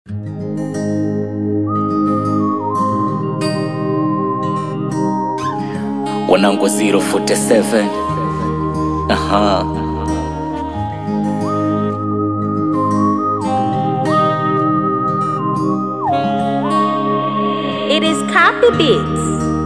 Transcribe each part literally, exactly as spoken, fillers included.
Wanangu zero forty-seven. Aha. It is Copy Beats.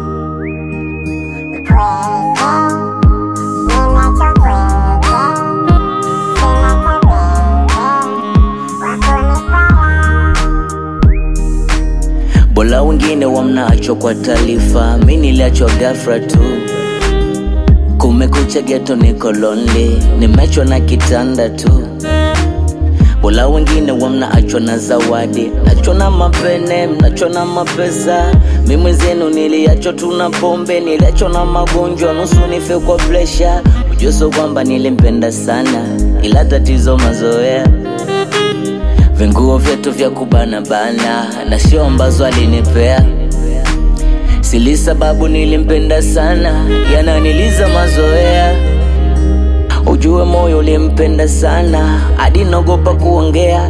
Bola wengine wamnaachwa kwa taarifa, mimi niliachwa ghafla tu. Kumekucha ghetto niko lonely, nimechwa na kitanda tu. Bola wengine wamnaachwa na zawadi, nachwa na mapene, nachwa na mapesa. Mimi mwenzenu niliachwa tu na pombe, niliachwa na magonjwa, nusu nife kwa pressure. Ujuso kwamba nilimpenda sana, ila tatizo mazoea. Vinguo vyetu vya kubana bana, na sio ambazo alinipea. Sili sababu nilimpenda sana, yananiliza mazoea. Ujue moyo ulimpenda sana, hadi naogopa kuongea.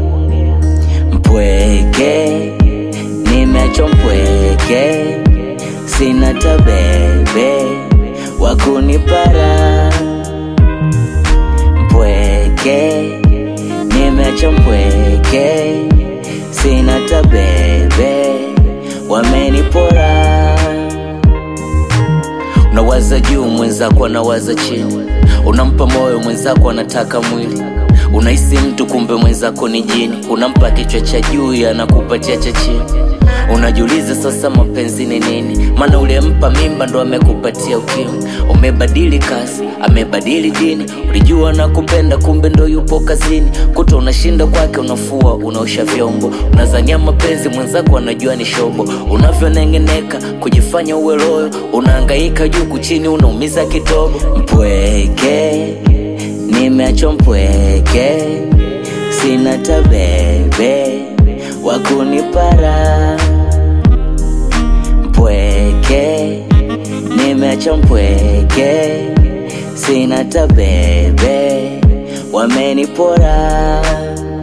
Mpweke, nimeachwa mpweke. Sina tabebe, wakunipara. Mpweke, nimeachwa mpweke. Sina tabebe, wamenipora. Unawaza juu mwenzako anawaza chini, unampa moyo mwenzako anataka mwili. Unahisi mtu kumbe mwenzako ni jini, unampa kichwa cha juu anakupatia cha chini. Unajiuliza sasa mapenzi ni nini? Maana ulempa mimba ndo amekupatia ukimwi. Umebadili kasi, amebadili dini. Ulijua nakupenda kumbe ndo yupo kazini. Kuto unashinda kwake, unafua, unaosha vyombo. Unazania mapenzi mwenzako anajua ni shobo. Unavyonengeneka kujifanya uwe loyo, unahangaika juu kuchini, unaumiza kitobo. Mpweke, nimeachwa mpweke. Sina tabebe, wakunipara. Mpweke, nimeachwa mpweke. Sina tabebe, wamenipora.